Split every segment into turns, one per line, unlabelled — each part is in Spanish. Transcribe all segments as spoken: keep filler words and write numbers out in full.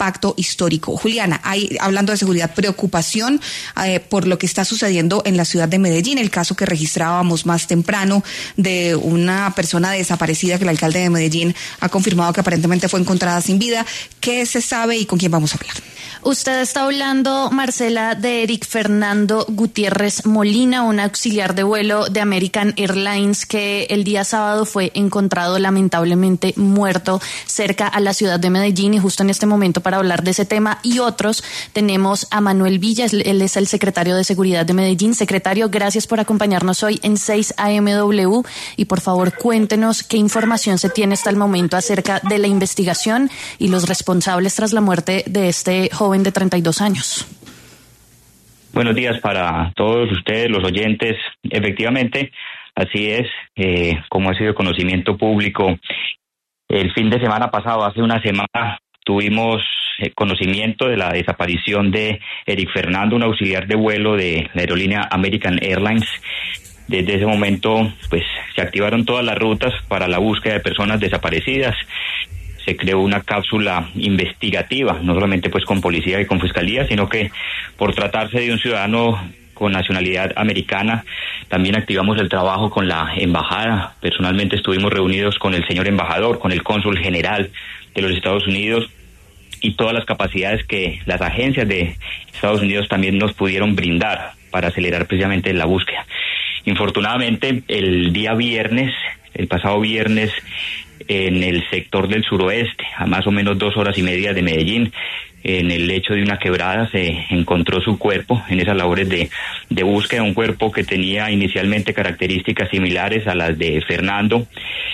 pacto histórico. Juliana, hay, hablando de seguridad, preocupación eh, por lo que está sucediendo en la ciudad de Medellín, el caso que registrábamos más temprano de una persona desaparecida que el alcalde de Medellín ha confirmado que aparentemente fue encontrada sin vida. ¿Qué se sabe y con quién vamos a hablar?
Usted está hablando, Marcela, de Eric Fernando Gutiérrez Molina, un auxiliar de vuelo de American Airlines que el día sábado fue encontrado lamentablemente muerto cerca a la ciudad de Medellín. Y justo en este momento, para hablar de ese tema y otros, tenemos a Manuel Villa, él es el secretario de Seguridad de Medellín. Secretario, gracias por acompañarnos hoy en seis A M W y por favor cuéntenos qué información se tiene hasta el momento acerca de la investigación y los responsables tras la muerte de este joven de treinta y dos años.
Buenos días para todos ustedes, los oyentes. Efectivamente, así es, eh, como ha sido conocimiento público, el fin de semana pasado, hace una semana, tuvimos eh, conocimiento de la desaparición de Eric Fernando, un auxiliar de vuelo de la aerolínea American Airlines. Desde ese momento, pues, se activaron todas las rutas para la búsqueda de personas desaparecidas. Se creó una cápsula investigativa, no solamente pues con policía y con fiscalía, sino que por tratarse de un ciudadano con nacionalidad americana, también activamos el trabajo con la embajada. Personalmente estuvimos reunidos con el señor embajador, con el cónsul general de los Estados Unidos y todas las capacidades que las agencias de Estados Unidos también nos pudieron brindar para acelerar precisamente la búsqueda. Infortunadamente, el día viernes, el pasado viernes, en el sector del suroeste, a más o menos dos horas y media de Medellín, en el lecho de una quebrada se encontró su cuerpo en esas labores de, de búsqueda, un cuerpo que tenía inicialmente características similares a las de Fernando.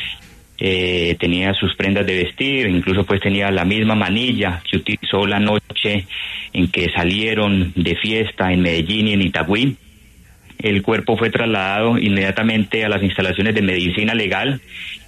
Eh, tenía sus prendas de vestir, incluso pues tenía la misma manilla que utilizó la noche en que salieron de fiesta en Medellín y en Itagüí. El cuerpo fue trasladado inmediatamente a las instalaciones de medicina legal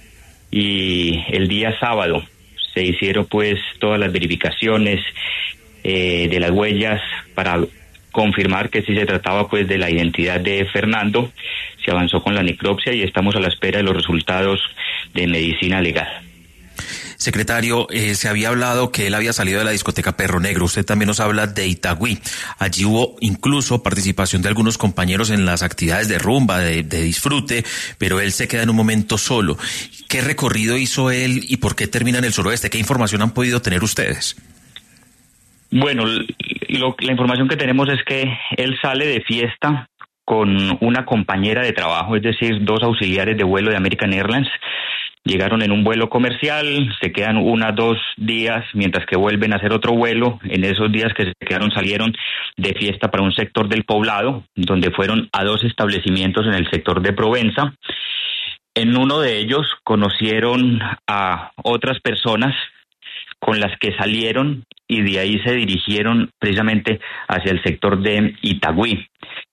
y el día sábado se hicieron pues todas las verificaciones eh, de las huellas para confirmar que sí se trataba pues de la identidad de Fernando. Se avanzó con la necropsia y estamos a la espera de los resultados de medicina legal.
Secretario, eh, se había hablado que él había salido de la discoteca Perro Negro. Usted también nos habla de Itagüí. Allí hubo incluso participación de algunos compañeros en las actividades de rumba, de, de disfrute, pero él se queda en un momento solo. ¿Qué recorrido hizo él y por qué termina en el suroeste? ¿Qué información han podido tener ustedes?
Bueno, lo, la información que tenemos es que él sale de fiesta con una compañera de trabajo, es decir, dos auxiliares de vuelo de American Airlines. Llegaron en un vuelo comercial, se quedan una, dos días, mientras que vuelven a hacer otro vuelo. En esos días que se quedaron salieron de fiesta para un sector del Poblado, donde fueron a dos establecimientos en el sector de Provenza. En uno de ellos conocieron a otras personas con las que salieron y de ahí se dirigieron precisamente hacia el sector de Itagüí.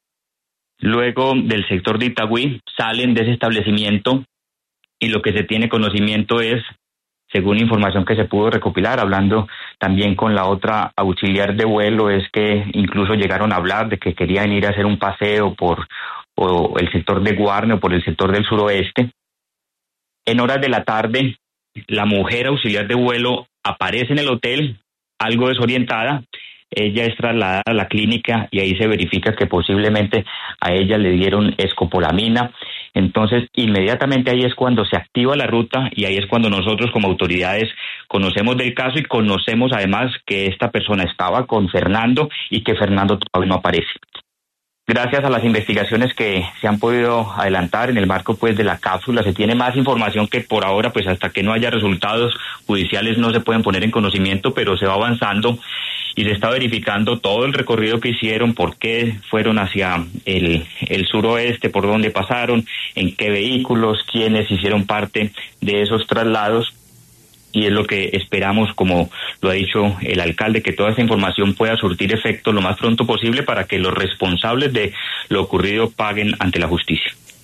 Luego del sector de Itagüí salen de ese establecimiento y lo que se tiene conocimiento es, según información que se pudo recopilar, hablando también con la otra auxiliar de vuelo, es que incluso llegaron a hablar de que querían ir a hacer un paseo por o el sector de Guarne o por el sector del suroeste. En horas de la tarde, la mujer auxiliar de vuelo aparece en el hotel, algo desorientada. Ella es trasladada a la clínica y ahí se verifica que posiblemente a ella le dieron escopolamina. Entonces, inmediatamente ahí es cuando se activa la ruta y ahí es cuando nosotros como autoridades conocemos del caso y conocemos además que esta persona estaba con Fernando y que Fernando todavía no aparece. Gracias a las investigaciones que se han podido adelantar en el marco pues de la cápsula, se tiene más información que por ahora, pues hasta que no haya resultados judiciales no se pueden poner en conocimiento, pero se va avanzando y se está verificando todo el recorrido que hicieron, por qué fueron hacia el, el suroeste, por dónde pasaron, en qué vehículos, quiénes hicieron parte de esos traslados. Y es lo que esperamos, como lo ha dicho el alcalde, que toda esta información pueda surtir efecto lo más pronto posible para que los responsables de lo ocurrido paguen ante la justicia.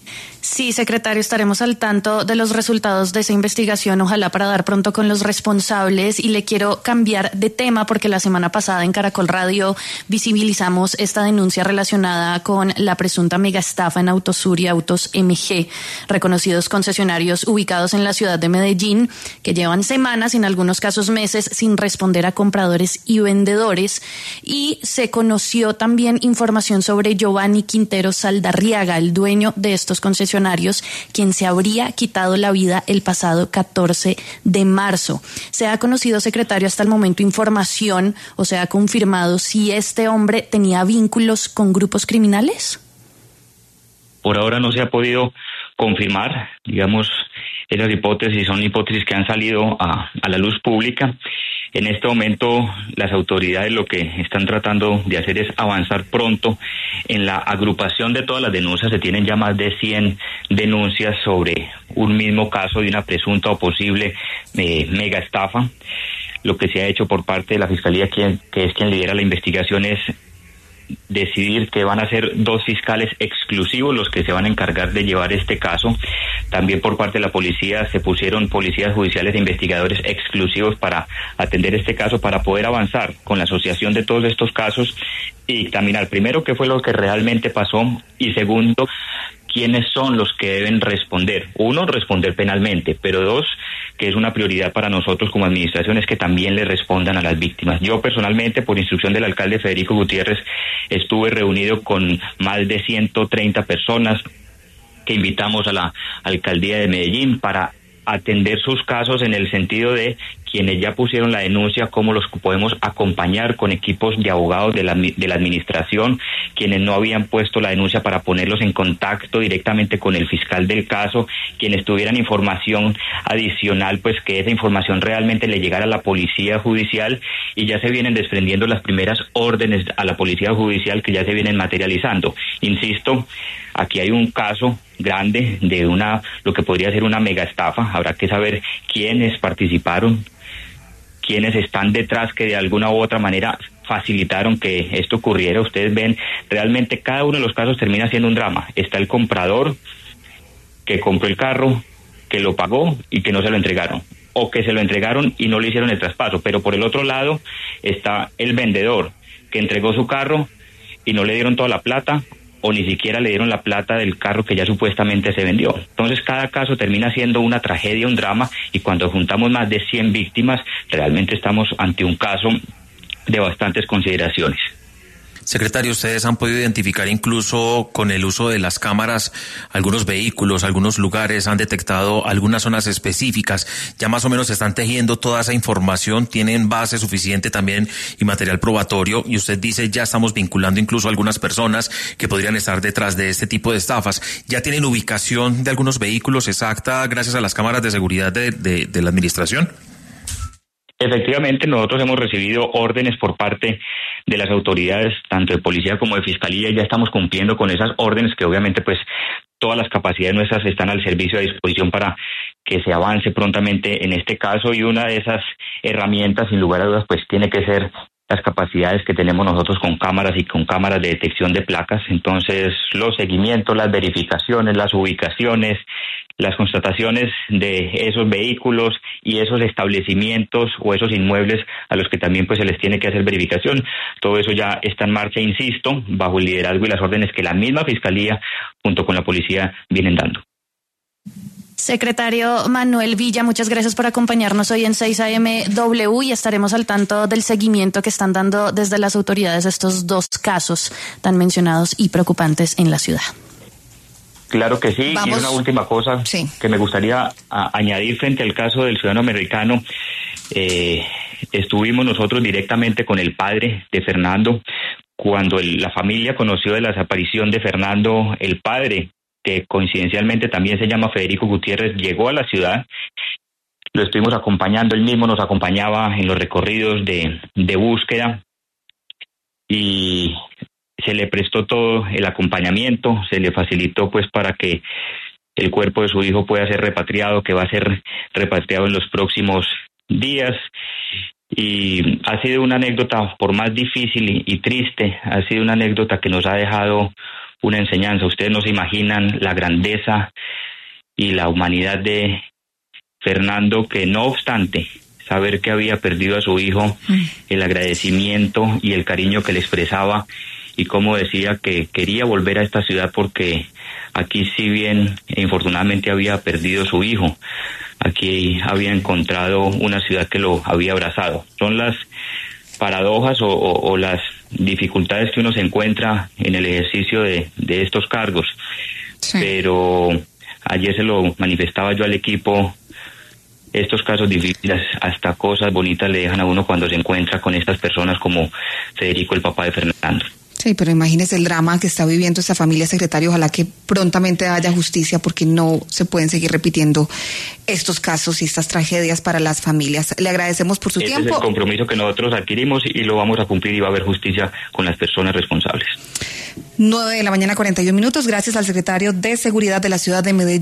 Sí, secretario, estaremos al tanto de los resultados de esa investigación, ojalá para dar pronto con los responsables. Y le quiero cambiar de tema porque la semana pasada en Caracol Radio visibilizamos esta denuncia relacionada con la presunta megaestafa en Autosur y Autos M G, reconocidos concesionarios ubicados en la ciudad de Medellín, que llevan semanas, en algunos casos meses, sin responder a compradores y vendedores. Y se conoció también información sobre Giovanni Quintero Saldarriaga, el dueño de estos concesionarios, quien se habría quitado la vida el pasado catorce de marzo. ¿Se ha conocido, secretario, hasta el momento información o se ha confirmado si este hombre tenía vínculos con grupos criminales?
Por ahora no se ha podido confirmar, digamos, esas hipótesis son hipótesis que han salido a, a la luz pública. En este momento las autoridades lo que están tratando de hacer es avanzar pronto en la agrupación de todas las denuncias. Se tienen ya más de cien denuncias sobre un mismo caso de una presunta o posible eh, mega estafa. Lo que se ha hecho por parte de la Fiscalía, quien, que es quien lidera la investigación, es decidir que van a ser dos fiscales exclusivos los que se van a encargar de llevar este caso. También por parte de la policía se pusieron policías judiciales e investigadores exclusivos para atender este caso, para poder avanzar con la asociación de todos estos casos y examinar primero qué fue lo que realmente pasó y segundo, quiénes son los que deben responder. Uno, responder penalmente, pero dos, que es una prioridad para nosotros como administración, es que también le respondan a las víctimas. Yo personalmente, por instrucción del alcalde Federico Gutiérrez, estuve reunido con más de ciento treinta personas que invitamos a la alcaldía de Medellín para atender sus casos en el sentido de quienes ya pusieron la denuncia, cómo los podemos acompañar con equipos de abogados de la, de la administración, quienes no habían puesto la denuncia para ponerlos en contacto directamente con el fiscal del caso, quienes tuvieran información adicional, pues que esa información realmente le llegara a la policía judicial y ya se vienen desprendiendo las primeras órdenes a la policía judicial que ya se vienen materializando. Insisto, aquí hay un caso grande de una, lo que podría ser una mega estafa. Habrá que saber quiénes participaron, quiénes están detrás que de alguna u otra manera facilitaron que esto ocurriera. Ustedes ven, realmente cada uno de los casos termina siendo un drama. Está el comprador que compró el carro, que lo pagó y que no se lo entregaron, o que se lo entregaron y no le hicieron el traspaso. Pero por el otro lado está el vendedor que entregó su carro y no le dieron toda la plata, o ni siquiera le dieron la plata del carro que ya supuestamente se vendió. Entonces cada caso termina siendo una tragedia, un drama, y cuando juntamos más de cien víctimas, realmente estamos ante un caso de bastantes consideraciones.
Secretario, ustedes han podido identificar incluso con el uso de las cámaras algunos vehículos, algunos lugares, han detectado algunas zonas específicas, ya más o menos están tejiendo toda esa información, tienen base suficiente también y material probatorio, y usted dice ya estamos vinculando incluso a algunas personas que podrían estar detrás de este tipo de estafas. ¿Ya tienen ubicación de algunos vehículos exacta gracias a las cámaras de seguridad de, de, de la administración?
Efectivamente, nosotros hemos recibido órdenes por parte de las autoridades, tanto de policía como de fiscalía, y ya estamos cumpliendo con esas órdenes que obviamente pues todas las capacidades nuestras están al servicio a disposición para que se avance prontamente en este caso, y una de esas herramientas, sin lugar a dudas, pues tiene que ser las capacidades que tenemos nosotros con cámaras y con cámaras de detección de placas. Entonces, los seguimientos, las verificaciones, las ubicaciones, las constataciones de esos vehículos y esos establecimientos o esos inmuebles a los que también pues se les tiene que hacer verificación, todo eso ya está en marcha, insisto, bajo el liderazgo y las órdenes que la misma Fiscalía junto con la policía vienen dando.
Secretario Manuel Villa, muchas gracias por acompañarnos hoy en seis A M W y estaremos al tanto del seguimiento que están dando desde las autoridades estos dos casos tan mencionados y preocupantes en la ciudad.
Claro que sí.
Vamos.
Y una última cosa sí. que me gustaría a, añadir frente al caso del ciudadano americano. Eh, estuvimos nosotros directamente con el padre de Fernando. Cuando el, la familia conoció de la desaparición de Fernando, el padre, que coincidencialmente también se llama Federico Gutiérrez, llegó a la ciudad. Lo estuvimos acompañando, él mismo nos acompañaba en los recorridos de, de búsqueda y se le prestó todo el acompañamiento, se le facilitó pues para que el cuerpo de su hijo pueda ser repatriado, que va a ser repatriado en los próximos días. Y ha sido una anécdota, por más difícil y, y triste, ha sido una anécdota que nos ha dejado una enseñanza. Ustedes no se imaginan la grandeza y la humanidad de Fernando, que no obstante saber que había perdido a su hijo, el agradecimiento y el cariño que le expresaba, y como decía que quería volver a esta ciudad porque aquí, si bien infortunadamente había perdido su hijo, aquí había encontrado una ciudad que lo había abrazado. Son las paradojas o, o, o las dificultades que uno se encuentra en el ejercicio de, de estos cargos. Sí. Pero ayer se lo manifestaba yo al equipo, estos casos difíciles, hasta cosas bonitas le dejan a uno cuando se encuentra con estas personas como Federico, el papá de Fernando.
Sí, pero imagínese el drama que está viviendo esta familia, secretario. Ojalá que prontamente haya justicia, porque no se pueden seguir repitiendo estos casos y estas tragedias para las familias. Le agradecemos por su
Ese
tiempo.
Es el compromiso que nosotros adquirimos y lo vamos a cumplir, y va a haber justicia con las personas responsables.
nueve de la mañana, cuarenta y un minutos. Gracias al secretario de Seguridad de la ciudad de Medellín.